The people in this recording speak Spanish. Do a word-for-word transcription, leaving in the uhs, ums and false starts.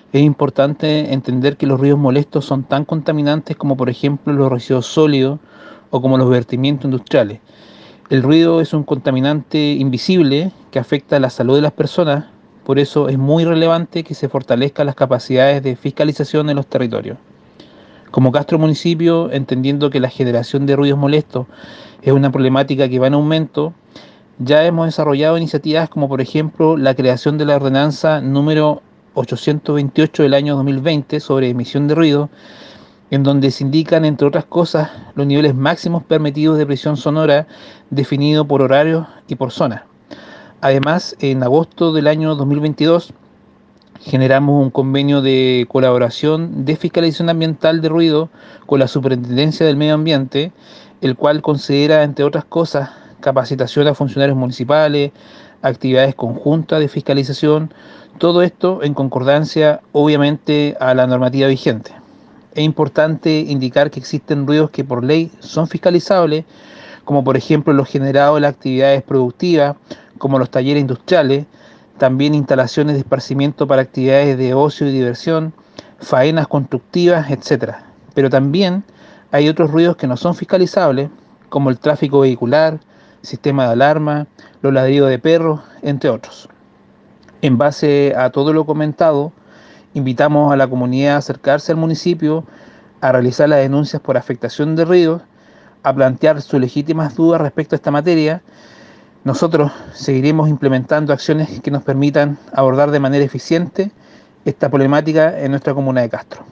Es importante entender que los ruidos molestos son tan contaminantes como por ejemplo los residuos sólidos o como los vertimientos industriales. El ruido es un contaminante invisible que afecta a la salud de las personas, por eso es muy relevante que se fortalezcan las capacidades de fiscalización en los territorios. Como Castro Municipio, entendiendo que la generación de ruidos molestos es una problemática que va en aumento, ya hemos desarrollado iniciativas como por ejemplo la creación de la ordenanza número ochocientos veintiocho del año dos mil veinte sobre emisión de ruido, en donde se indican, entre otras cosas, los niveles máximos permitidos de presión sonora definido por horarios y por zona. Además, en agosto del año dos mil veintidós generamos un convenio de colaboración de fiscalización ambiental de ruido con la Superintendencia del Medio Ambiente, el cual considera, entre otras cosas, capacitación a funcionarios municipales, actividades conjuntas de fiscalización, todo esto en concordancia, obviamente, a la normativa vigente. Es importante indicar que existen ruidos que por ley son fiscalizables, como por ejemplo los generados de las actividades productivas, como los talleres industriales, también instalaciones de esparcimiento para actividades de ocio y diversión, faenas constructivas, etcétera. Pero también hay otros ruidos que no son fiscalizables, como el tráfico vehicular, sistema de alarma, los ladridos de perros, entre otros. En base a todo lo comentado, invitamos a la comunidad a acercarse al municipio, a realizar las denuncias por afectación de ruidos, a plantear sus legítimas dudas respecto a esta materia. Nosotros seguiremos implementando acciones que nos permitan abordar de manera eficiente esta problemática en nuestra comuna de Castro.